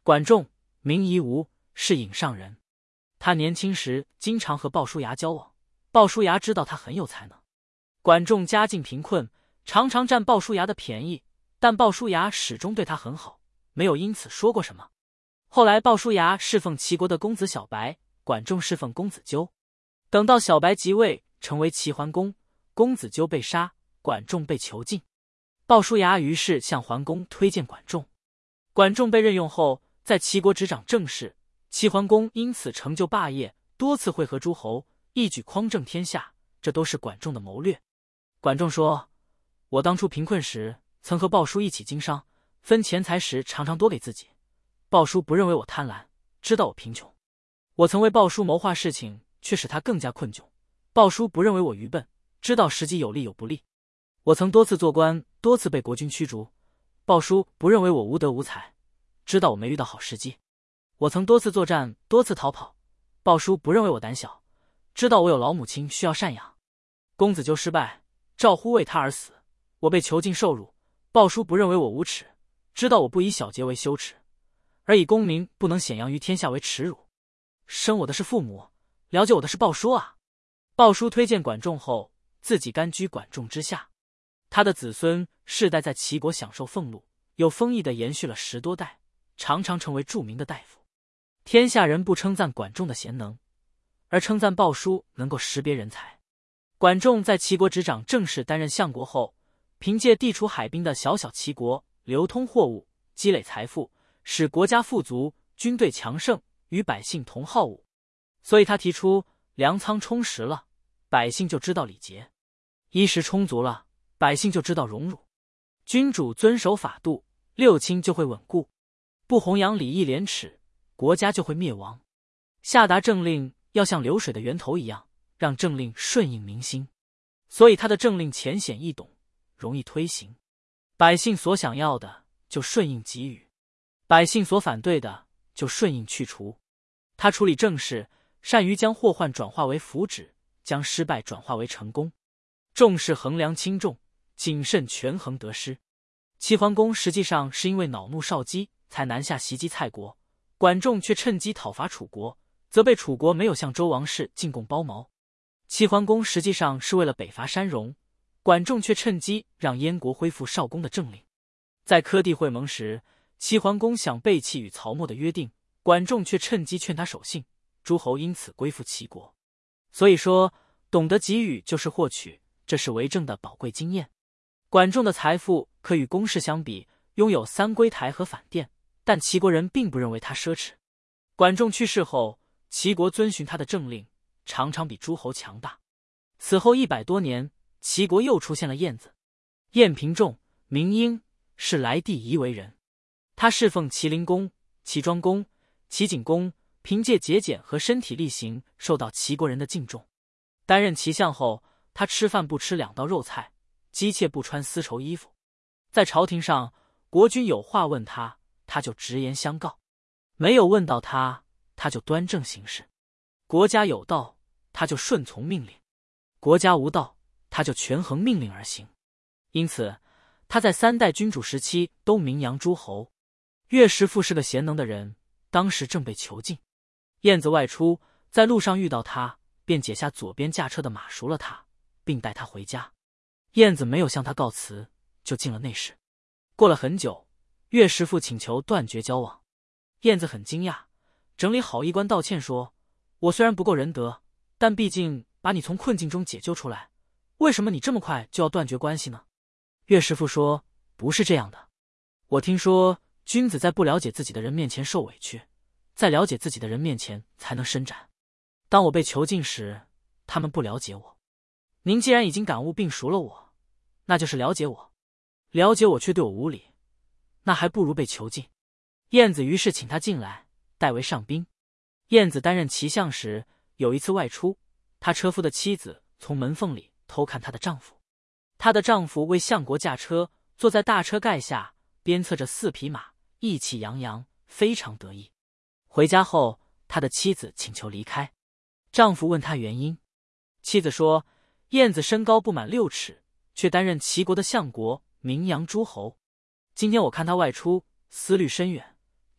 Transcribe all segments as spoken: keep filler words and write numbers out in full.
管仲，名夷吾，是颍上人。他年轻时经常和鲍叔牙交往，鲍叔牙知道他很有才能。管仲家境贫困，常常占鲍叔牙的便宜，但鲍叔牙始终对他很好，没有因此说过什么。后来鲍叔牙侍奉齐国的公子小白，管仲侍奉公子纠。等到小白即位，成为齐桓公，公子纠被杀，管仲被囚禁。鲍叔牙于是向桓公推荐管仲。管仲被任用后，在齐国执掌政事，齐桓公因此成就霸业，多次会合诸侯，一举匡正天下，这都是管仲的谋略。管仲说，我当初贫困时曾和鲍叔一起经商，分钱财时常常多给自己，鲍叔不认为我贪婪，知道我贫穷。我曾为鲍叔谋划事情，却使他更加困窘，鲍叔不认为我愚笨，知道时机有利有不利。我曾多次做官，多次被国君驱逐，鲍叔不认为我无德无才，知道我没遇到好时机。我曾多次作战，多次逃跑，鲍叔不认为我胆小，知道我有老母亲需要赡养。公子纠失败，赵乎为他而死，我被囚禁受辱，鲍叔不认为我无耻，知道我不以小节为羞耻，而以功名不能显扬于天下为耻辱。生我的是父母，了解我的是鲍叔啊。鲍叔推荐管仲后，自己甘居管仲之下，他的子孙世代在齐国享受俸禄，有丰邑的延续了十多代，常常成为著名的大夫。天下人不称赞管仲的贤能，而称赞鲍叔能够识别人才。管仲在齐国执掌政事，担任相国后，凭借地处海滨的小小齐国，流通货物，积累财富，使国家富足，军队强盛，与百姓同好武。所以他提出，粮仓充实了，百姓就知道礼节；衣食充足了，百姓就知道荣辱。君主遵守法度，六亲就会稳固；不弘扬礼义廉耻，国家就会灭亡。下达政令要像流水的源头一样，让政令顺应民心。所以他的政令浅显易懂，容易推行。百姓所想要的就顺应给予，百姓所反对的就顺应去除。他处理政事，善于将祸患转化为福祉，将失败转化为成功。重视衡量轻重，谨慎权衡得失。齐桓公实际上是因为恼怒少姬才南下袭击蔡国，管仲却趁机讨伐楚国，责备楚国没有向周王室进贡包茅。齐桓公实际上是为了北伐山戎，管仲却趁机让燕国恢复少公的政令。在科第会盟时，齐桓公想背弃与曹沫的约定，管仲却趁机劝他守信，诸侯因此归附齐国。所以说，懂得给予就是获取，这是为政的宝贵经验。管仲的财富可与公室相比，拥有三龟台和反殿，但齐国人并不认为他奢侈。管仲去世后，齐国遵循他的政令，常常比诸侯强大。此后一百多年，齐国又出现了晏子。晏平仲，名婴，是莱地夷为人。他侍奉齐灵公、齐庄公、齐景公，凭借节俭和身体力行，受到齐国人的敬重。担任齐相后，他吃饭不吃两道肉菜，姬妾不穿丝绸衣服。在朝廷上，国君有话问他，他就直言相告；没有问到他，他就端正行事。国家有道，他就顺从命令；国家无道，他就权衡命令而行。因此，他在三代君主时期都名扬诸侯。岳师傅是个贤能的人，当时正被囚禁。晏子外出，在路上遇到他，便解下左边驾车的马赎了他，并带他回家。晏子没有向他告辞，就进了内室。过了很久，岳师傅请求断绝交往。晏子很惊讶，整理好衣冠道歉说，我虽然不够仁德，但毕竟把你从困境中解救出来，为什么你这么快就要断绝关系呢？岳师傅说，不是这样的，我听说君子在不了解自己的人面前受委屈，在了解自己的人面前才能伸展。当我被囚禁时，他们不了解我，您既然已经感悟并赎了我，那就是了解我。了解我却对我无礼，那还不如被囚禁。晏子于是请他进来，代为上宾。晏子担任齐相时，有一次外出，他车夫的妻子从门缝里偷看她的丈夫。她的丈夫为相国驾车，坐在大车盖下，鞭策着四匹马，意气洋洋，非常得意。回家后，他的妻子请求离开。丈夫问他原因，妻子说，晏子身高不满六尺，却担任齐国的相国，名扬诸侯。今天我看他外出，思虑深远，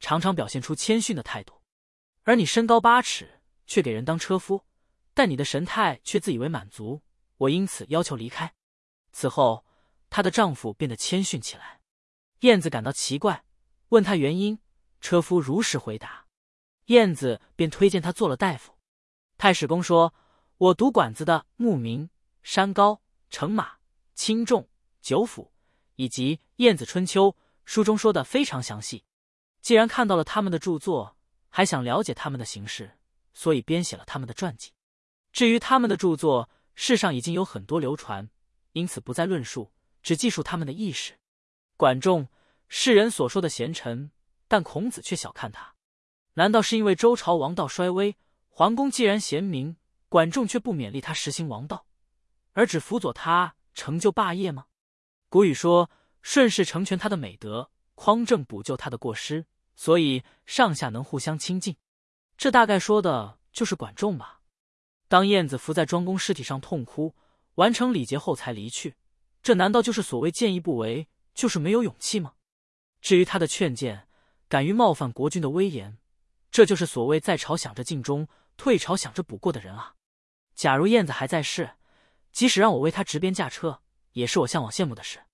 常常表现出谦逊的态度，而你身高八尺，却给人当车夫，但你的神态却自以为满足，我因此要求离开。”此后，她的丈夫变得谦逊起来。燕子感到奇怪，问他原因，车夫如实回答，燕子便推荐他做了大夫。太史公说：“我读馆子的牧民、山高、乘马、轻重、九府，以及《晏子春秋》书中说的非常详细。既然看到了他们的著作，还想了解他们的行事，所以编写了他们的传记。至于他们的著作，世上已经有很多流传，因此不再论述，只记述他们的轶事。管仲，世人所说的贤臣，但孔子却小看他。难道是因为周朝王道衰微，桓公既然贤明，管仲却不勉励他实行王道，而只辅佐他成就霸业吗？古语说，顺势成全他的美德，匡正补救他的过失，所以上下能互相亲近。这大概说的就是管仲吧。当晏子伏在庄公尸体上痛哭，完成礼节后才离去，这难道就是所谓见义不为，就是没有勇气吗？至于他的劝谏，敢于冒犯国君的威严，这就是所谓在朝想着尽忠，退朝想着补过的人啊。假如燕子还在世，即使让我为他执鞭驾车，也是我向往羡慕的事。